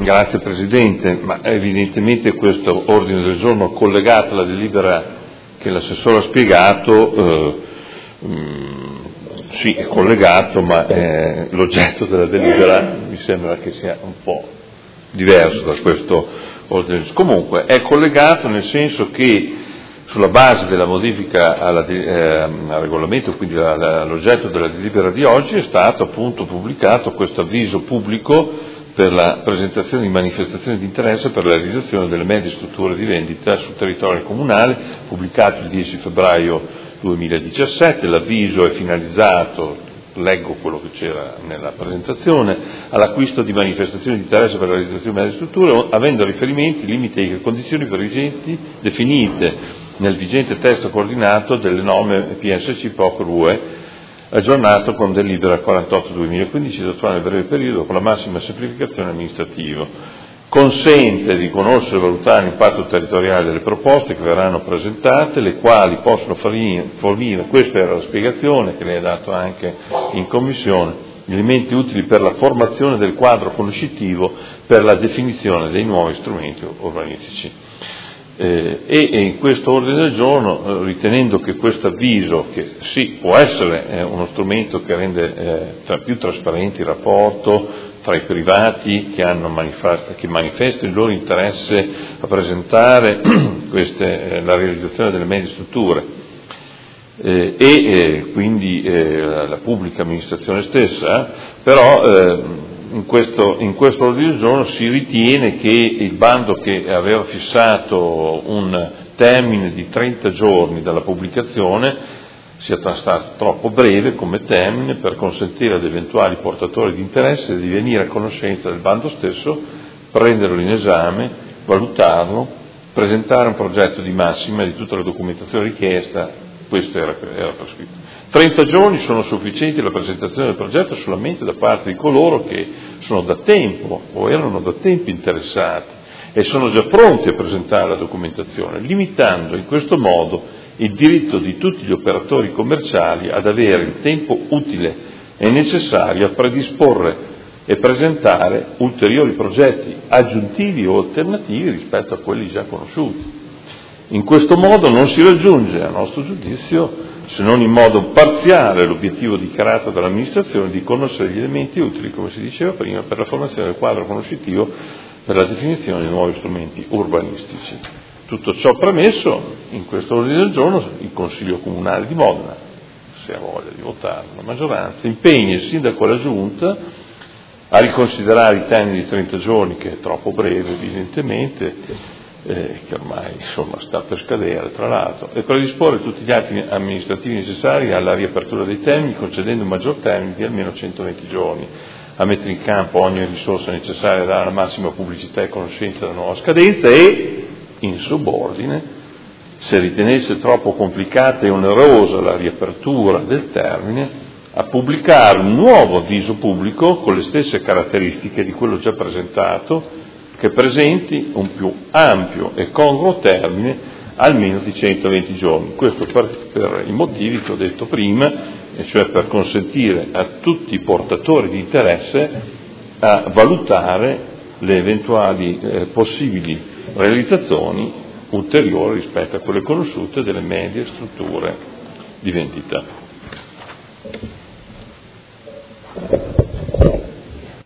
Grazie Presidente, ma evidentemente questo ordine del giorno collegato alla delibera che l'assessore ha spiegato, sì è collegato, ma l'oggetto della delibera mi sembra che sia un po' diverso da questo ordine del giorno. Comunque è collegato nel senso che sulla base della modifica al regolamento, quindi all'oggetto della delibera di oggi, è stato appunto pubblicato questo avviso pubblico per la presentazione di manifestazioni di interesse per la realizzazione delle medie strutture di vendita sul territorio comunale, pubblicato il 10 febbraio 2017. L'avviso è finalizzato, leggo quello che c'era nella presentazione, all'acquisto di manifestazioni di interesse per la realizzazione di medie strutture, avendo riferimenti, limiti e condizioni vigenti definite nel vigente testo coordinato delle norme PSC POC RUE, aggiornato con delibera 48/2015, da attuare nel breve periodo con la massima semplificazione amministrativa. Consente di conoscere e valutare l'impatto territoriale delle proposte che verranno presentate, le quali possono fornire, questa era la spiegazione che lei ha dato anche in Commissione, elementi utili per la formazione del quadro conoscitivo per la definizione dei nuovi strumenti urbanistici. E in questo ordine del giorno, ritenendo che questo avviso, che sì può essere uno strumento che rende più trasparente il rapporto tra i privati che manifestano il loro interesse a presentare la realizzazione delle medie strutture e quindi la pubblica amministrazione stessa, però in questo ordine del giorno si ritiene che il bando che aveva fissato un termine di 30 giorni dalla pubblicazione sia stato troppo breve come termine per consentire ad eventuali portatori di interesse di venire a conoscenza del bando stesso, prenderlo in esame, valutarlo, presentare un progetto di massima di tutta la documentazione richiesta. Questo era prescritto. 30 giorni sono sufficienti alla presentazione del progetto solamente da parte di coloro che sono da tempo o erano da tempo interessati e sono già pronti a presentare la documentazione, limitando in questo modo il diritto di tutti gli operatori commerciali ad avere il tempo utile e necessario a predisporre e presentare ulteriori progetti aggiuntivi o alternativi rispetto a quelli già conosciuti. In questo modo non si raggiunge, a nostro giudizio, se non in modo parziale, l'obiettivo dichiarato dall'amministrazione di conoscere gli elementi utili, come si diceva prima, per la formazione del quadro conoscitivo per la definizione di nuovi strumenti urbanistici. Tutto ciò premesso, in questo ordine del giorno il Consiglio Comunale di Modena, se ha voglia di votare la maggioranza, impegna il Sindaco e la Giunta a riconsiderare i termini di 30 giorni, che è troppo breve evidentemente, che ormai sta per scadere tra l'altro, e predisporre tutti gli atti amministrativi necessari alla riapertura dei termini, concedendo un maggior termine di almeno 120 giorni, a mettere in campo ogni risorsa necessaria a dare la massima pubblicità e conoscenza della nuova scadenza e, in subordine, se ritenesse troppo complicata e onerosa la riapertura del termine, a pubblicare un nuovo avviso pubblico con le stesse caratteristiche di quello già presentato, che presenti un più ampio e congruo termine almeno di 120 giorni. Questo per i motivi che ho detto prima, e cioè per consentire a tutti i portatori di interesse a valutare le eventuali possibili realizzazioni ulteriori rispetto a quelle conosciute delle medie strutture di vendita.